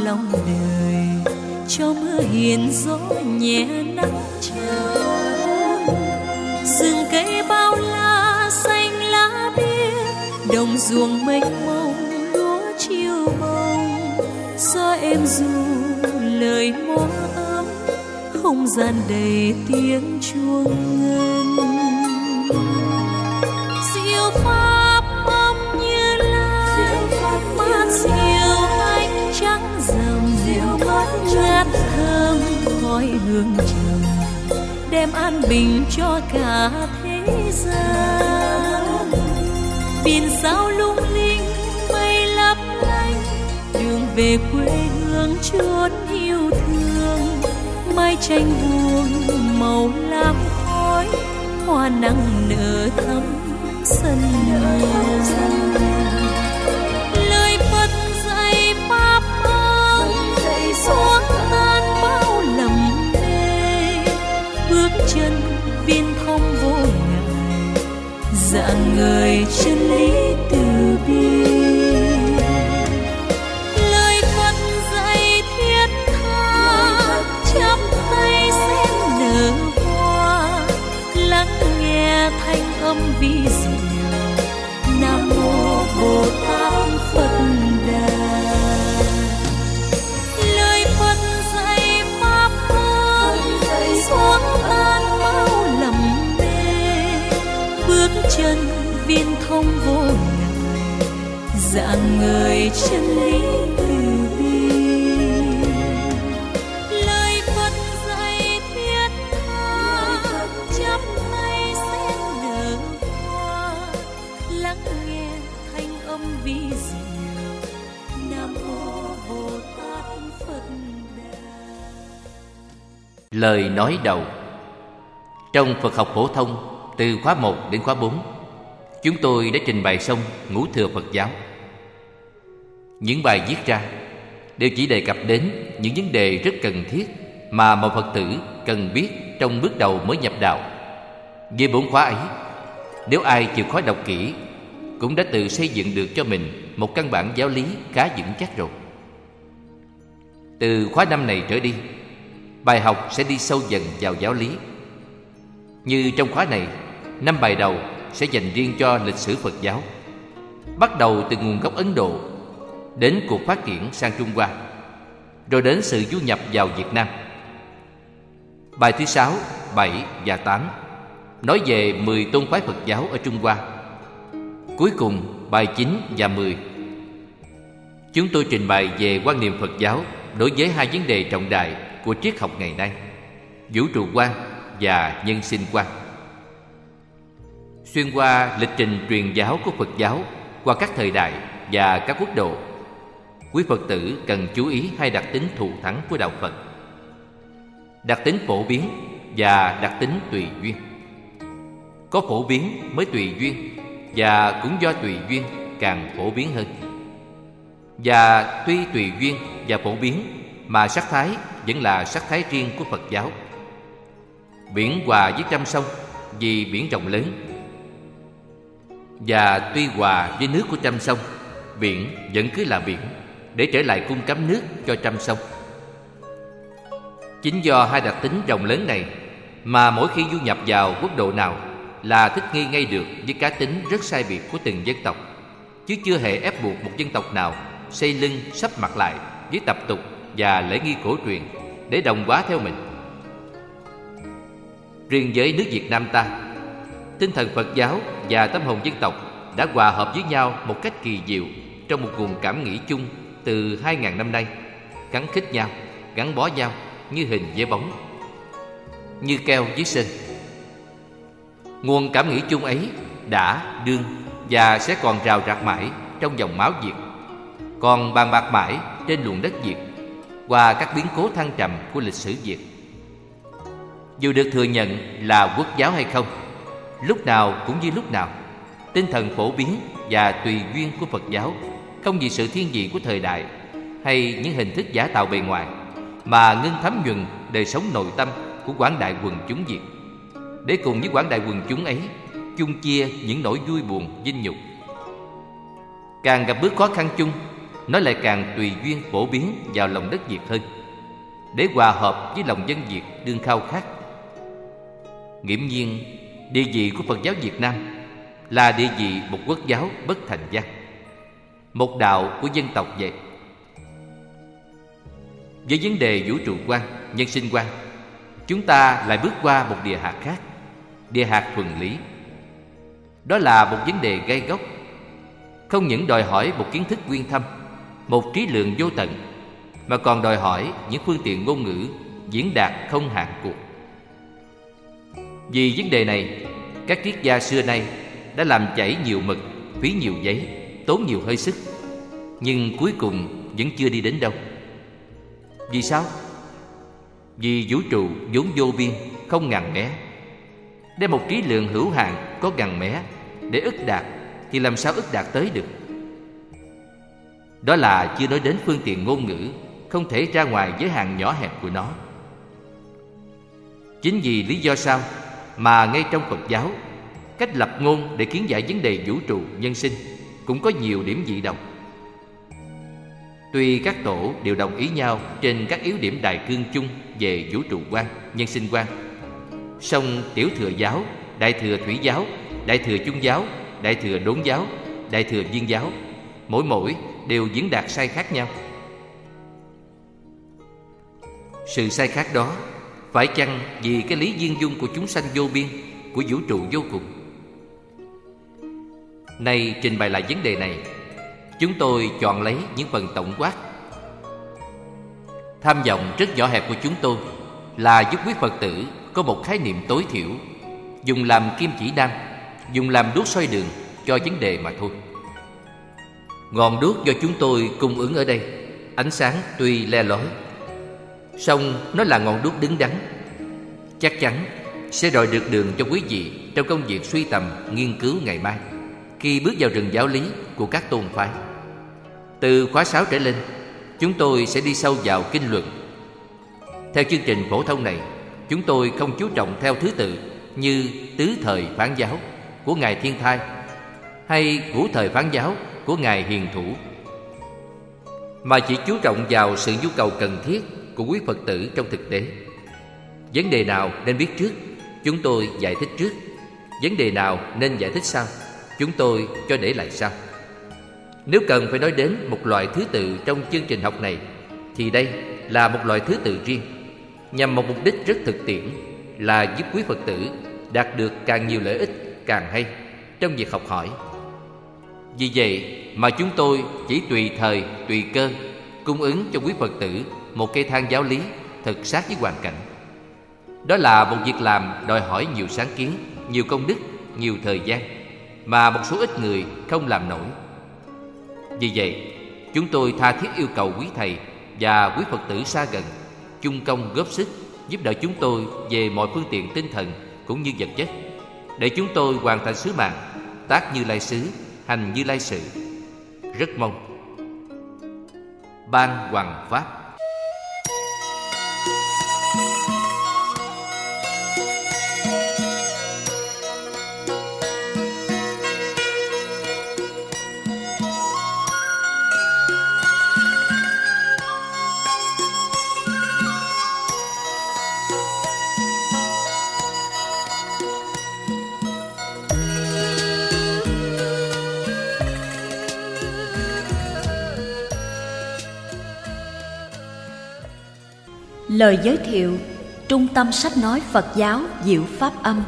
lòng đời, cho mưa hiền gió nhẹ nắng trao. Rừng cây bao la xanh lá biếc, đồng ruộng mênh mông lúa chiều bông. Gió êm ru lời mõ ấm, không gian đầy tiếng chuông ngân. Diệu pháp âm như lai, mát diệu ánh trắng rằm, ngát thơm khói hương trầm, đem an bình cho cả thế gian. Biển sao lung linh mây lấp lánh, đường về quê hương chốn yêu thương. Mái tranh buông màu lam khói, hoa nắng nở thắm sân nhà. Lời Phật dạy pháp âm, xuống tan bao lầm mê. Bước chân viên thông vô ngại, dạng người chân lý từ bi. Lời Phật dạy thiết tha, chắp tay xem nở hoa, lắng nghe thanh âm vi diệu. Nam mô Bồ Tát Phật Đà. Lời Phật dạy pháp âm, xuống tan bao lầm mê. Bước chân viên thông vô ngại, dạng người chân lý từ bi. Lời Phật dạy thiết tha, chắp tay xem nở hoa, lắng nghe thanh âm vi diệu. Nam mô Bồ Tát Phật Đà. Lời nói đầu. Trong Phật học phổ thông từ khóa 1 đến khóa 4, chúng tôi đã trình bày xong ngũ thừa Phật giáo. Những bài viết ra đều chỉ đề cập đến những vấn đề rất cần thiết mà một Phật tử cần biết trong bước đầu mới nhập đạo. Với 4 khóa ấy, nếu ai chịu khó đọc kỹ, cũng đã tự xây dựng được cho mình một căn bản giáo lý khá vững chắc rồi. Từ khóa 5 này trở đi, bài học sẽ đi sâu dần vào giáo lý. Như trong khóa này, 5 bài đầu sẽ dành riêng cho lịch sử Phật giáo, bắt đầu từ nguồn gốc Ấn Độ, đến cuộc phát triển sang Trung Hoa, rồi đến sự du nhập vào Việt Nam. Bài thứ 6, 7 và 8 nói về 10 tôn phái Phật giáo ở Trung Hoa. Cuối cùng, bài 9 và 10, chúng tôi trình bày về quan niệm Phật giáo đối với 2 vấn đề trọng đại của triết học ngày nay: vũ trụ quan và nhân sinh quan. Xuyên qua lịch trình truyền giáo của Phật giáo qua các thời đại và các quốc độ, quý Phật tử cần chú ý 2 đặc tính thù thắng của đạo Phật: đặc tính phổ biến và đặc tính tùy duyên. Có phổ biến mới tùy duyên, và cũng do tùy duyên càng phổ biến hơn. Và tuy tùy duyên và phổ biến mà sắc thái vẫn là sắc thái riêng của Phật giáo. Biển hòa với trăm sông vì biển rộng lớn, và tuy hòa với nước của trăm sông, biển vẫn cứ là biển để trở lại cung cấp nước cho trăm sông. Chính do 2 đặc tính rộng lớn này mà mỗi khi du nhập vào quốc độ nào là thích nghi ngay được với cá tính rất sai biệt của từng dân tộc, chứ chưa hề ép buộc một dân tộc nào xây lưng sắp mặt lại với tập tục và lễ nghi cổ truyền để đồng hóa theo mình. Riêng với nước Việt Nam ta, tinh thần Phật giáo và tâm hồn dân tộc đã hòa hợp với nhau một cách kỳ diệu trong một nguồn cảm nghĩ chung từ 2.000 năm nay, khăng khít nhau, gắn bó nhau như hình với bóng, như keo với sơn. Nguồn cảm nghĩ chung ấy đã, đương và sẽ còn rào rạc mãi trong dòng máu Việt, còn bàn bạc mãi trên luồng đất Việt qua các biến cố thăng trầm của lịch sử Việt. Dù được thừa nhận là quốc giáo hay không, lúc nào cũng như lúc nào, tinh thần phổ biến và tùy duyên của Phật giáo không vì sự thiên vị của thời đại hay những hình thức giả tạo bề ngoài mà ngưng thấm nhuần đời sống nội tâm của quảng đại quần chúng Việt, để cùng với quảng đại quần chúng ấy chung chia những nỗi vui buồn vinh nhục. Càng gặp bước khó khăn chung, nó lại càng tùy duyên phổ biến vào lòng đất Việt hơn, để hòa hợp với lòng dân Việt đương khao khát. Nghiễm nhiên, địa vị của Phật giáo Việt Nam là địa vị một quốc giáo bất thành văn, một đạo của dân tộc vậy. Với vấn đề vũ trụ quan, nhân sinh quan, chúng ta lại bước qua một địa hạt khác, địa hạt thuần lý. Đó là một vấn đề gai góc, không những đòi hỏi một kiến thức uyên thâm, một trí lượng vô tận, mà còn đòi hỏi những phương tiện ngôn ngữ diễn đạt không hạn cuộc. Vì vấn đề này, các triết gia xưa nay đã làm chảy nhiều mực, phí nhiều giấy, tốn nhiều hơi sức, nhưng cuối cùng vẫn chưa đi đến đâu. Vì sao? Vì vũ trụ vốn vô biên, không ngần mé. Đem một trí lượng hữu hạn có ngần mé để ức đạt thì làm sao ức đạt tới được? Đó là chưa nói đến phương tiện ngôn ngữ không thể ra ngoài giới hạn nhỏ hẹp của nó. Chính vì lý do sao mà ngay trong Phật giáo, cách lập ngôn để kiến giải vấn đề vũ trụ nhân sinh cũng có nhiều điểm dị đồng. Tuy các tổ đều đồng ý nhau trên các yếu điểm đại cương chung về vũ trụ quan, nhân sinh quan, song Tiểu Thừa giáo, Đại Thừa Thủy giáo, Đại Thừa Trung giáo, Đại Thừa Đốn giáo, Đại Thừa Viên giáo, mỗi đều diễn đạt sai khác nhau. Sự sai khác đó phải chăng vì cái lý viên dung của chúng sanh vô biên, của vũ trụ vô cùng? Nay trình bày lại vấn đề này, chúng tôi chọn lấy những phần tổng quát. Tham vọng rất nhỏ hẹp của chúng tôi là giúp quý Phật tử có một khái niệm tối thiểu, dùng làm kim chỉ nam, dùng làm đuốc soi đường cho vấn đề mà thôi. Ngọn đuốc do chúng tôi cung ứng ở đây, ánh sáng tuy le lói, song nó là ngọn đuốc đứng đắn, chắc chắn sẽ rọi được đường cho quý vị trong công việc suy tầm, nghiên cứu ngày mai, khi bước vào rừng giáo lý của các tôn phái. Từ khóa 6 trở lên, chúng tôi sẽ đi sâu vào kinh luận. Theo chương trình phổ thông này, chúng tôi không chú trọng theo thứ tự như tứ thời phán giáo của Ngài Thiên Thai hay ngũ thời phán giáo của Ngài Hiền Thủ, mà chỉ chú trọng vào sự nhu cầu cần thiết của quý Phật tử trong thực tế. Vấn đề nào nên biết trước, chúng tôi giải thích trước. Vấn đề nào nên giải thích sau, chúng tôi cho để lại sau. Nếu cần phải nói đến một loại thứ tự trong chương trình học này, thì đây là một loại thứ tự riêng, nhằm một mục đích rất thực tiễn, là giúp quý Phật tử đạt được càng nhiều lợi ích càng hay trong việc học hỏi. Vì vậy mà chúng tôi chỉ tùy thời, tùy cơ cung ứng cho quý Phật tử một cây thang giáo lý thật sát với hoàn cảnh. Đó là một việc làm đòi hỏi nhiều sáng kiến, nhiều công đức, nhiều thời gian, mà một số ít người không làm nổi. Vì vậy, chúng tôi tha thiết yêu cầu quý thầy và quý Phật tử xa gần chung công góp sức giúp đỡ chúng tôi về mọi phương tiện tinh thần cũng như vật chất, để chúng tôi hoàn thành sứ mạng tác Như Lai xứ, hành Như Lai sự. Rất mong. Ban Hoằng Pháp. Lời giới thiệu Trung tâm sách nói Phật giáo Diệu Pháp Âm.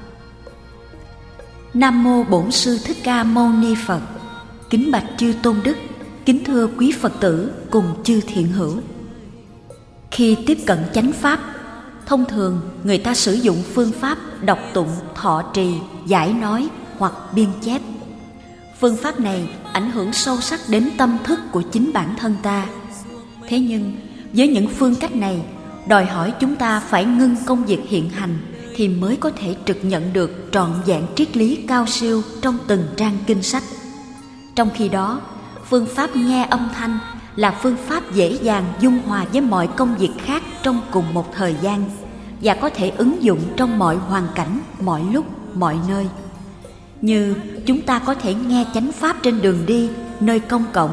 Nam mô Bổn Sư Thích Ca Mâu Ni Phật. Kính bạch chư tôn đức, kính thưa quý Phật tử cùng chư thiện hữu. Khi tiếp cận chánh pháp, thông thường người ta sử dụng phương pháp đọc tụng, thọ trì, giải nói hoặc biên chép. Phương pháp này ảnh hưởng sâu sắc đến tâm thức của chính bản thân ta. Thế nhưng với những phương cách này, đòi hỏi chúng ta phải ngưng công việc hiện hành thì mới có thể trực nhận được trọn vẹn triết lý cao siêu trong từng trang kinh sách. Trong khi đó, phương pháp nghe âm thanh là phương pháp dễ dàng dung hòa với mọi công việc khác trong cùng một thời gian và có thể ứng dụng trong mọi hoàn cảnh, mọi lúc, mọi nơi. Như chúng ta có thể nghe chánh pháp trên đường đi, nơi công cộng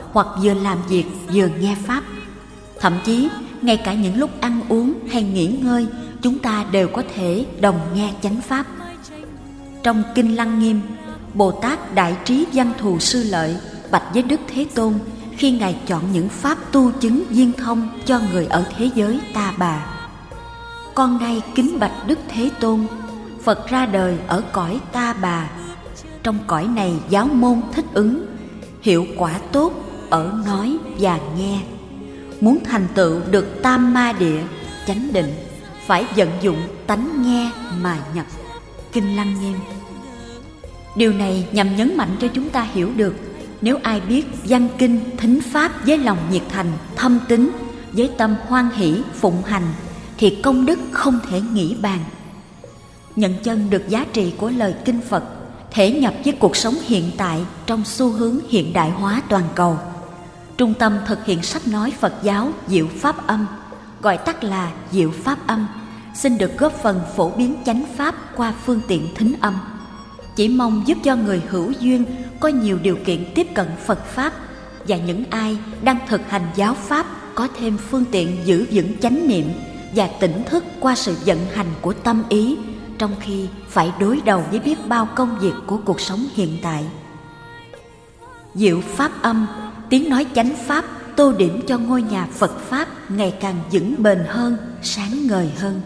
hoặc vừa làm việc vừa nghe Pháp. Thậm chí, ngay cả những lúc ăn uống hay nghỉ ngơi, chúng ta đều có thể đồng nghe chánh Pháp. Trong Kinh Lăng Nghiêm, Bồ Tát Đại Trí Văn Thù Sư Lợi bạch với Đức Thế Tôn khi Ngài chọn những pháp tu chứng viên thông cho người ở thế giới Ta Bà. Con nay kính bạch Đức Thế Tôn, Phật ra đời ở cõi Ta Bà. Trong cõi này giáo môn thích ứng, hiệu quả tốt ở nói và nghe. Muốn thành tựu được tam ma địa, chánh định, phải vận dụng tánh nghe mà nhập. Kinh Lăng Nghiêm. Điều này nhằm nhấn mạnh cho chúng ta hiểu được, nếu ai biết văn kinh thính pháp với lòng nhiệt thành, thâm tín, với tâm hoan hỷ phụng hành, thì công đức không thể nghĩ bàn. Nhận chân được giá trị của lời kinh Phật, thể nhập với cuộc sống hiện tại trong xu hướng hiện đại hóa toàn cầu. Trung tâm thực hiện sách nói Phật giáo Diệu Pháp Âm, gọi tắt là Diệu Pháp Âm, xin được góp phần phổ biến chánh pháp qua phương tiện thính âm. Chỉ mong giúp cho người hữu duyên có nhiều điều kiện tiếp cận Phật Pháp, và những ai đang thực hành giáo Pháp có thêm phương tiện giữ vững chánh niệm và tỉnh thức qua sự vận hành của tâm ý, trong khi phải đối đầu với biết bao công việc của cuộc sống hiện tại. Diệu Pháp Âm, tiếng nói chánh Pháp, tô điểm cho ngôi nhà Phật Pháp ngày càng vững bền hơn, sáng ngời hơn.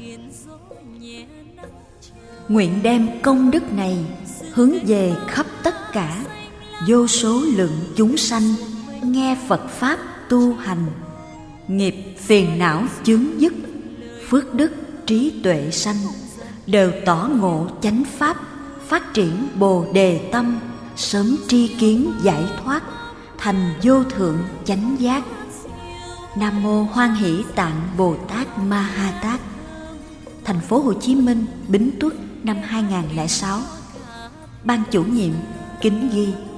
Nguyện đem công đức này hướng về khắp tất cả vô số lượng chúng sanh nghe Phật Pháp tu hành, nghiệp phiền não chướng dứt, phước đức trí tuệ sanh, đều tỏ ngộ chánh Pháp, phát triển Bồ Đề tâm, sớm tri kiến giải thoát, thành vô thượng chánh giác. Nam mô Hoan Hỷ Tạng Bồ Tát Ma Ha Tát. Thành phố Hồ Chí Minh, Bính Tuất, năm 2006. Ban chủ nhiệm kính ghi.